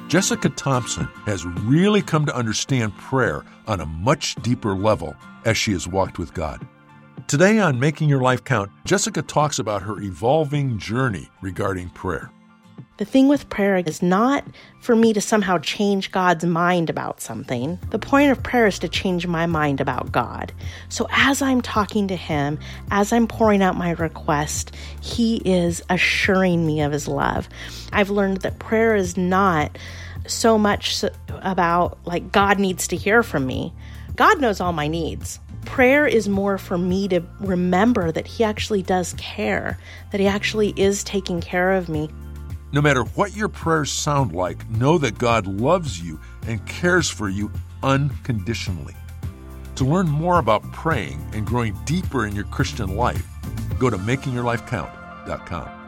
Jessica Thompson has really come to understand prayer on a much deeper level as she has walked with God. Today on Making Your Life Count, Jessica talks about her evolving journey regarding prayer. The thing with prayer is not for me to somehow change God's mind about something. The point of prayer is to change my mind about God. So as I'm talking to Him, as I'm pouring out my request, He is assuring me of His love. I've learned that prayer is not so much about like God needs to hear from me. God knows all my needs. Prayer is more for me to remember that He actually does care, that He actually is taking care of me. No matter what your prayers sound like, know that God loves you and cares for you unconditionally. To learn more about praying and growing deeper in your Christian life, go to makingyourlifecount.com.